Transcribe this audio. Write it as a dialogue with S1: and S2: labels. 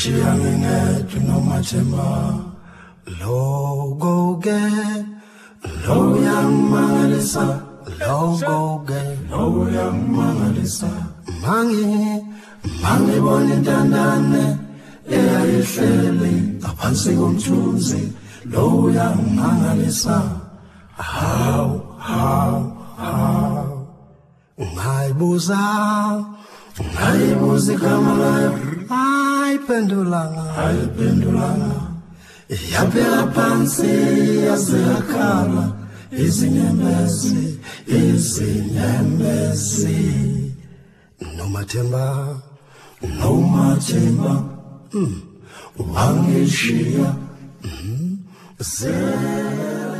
S1: wangishiya ngingedwa nomathemba logo-ke lo uyangimangalisa logo-ke lo uyangimangalisa mangibona intandane eyayihleli ngaphansi komthunzi lo uyangimangalisa hawu ngayibuza igama layo ayiphendulanga yaphela phansi yaze yakhala izinyembezi nomathemba wangishiya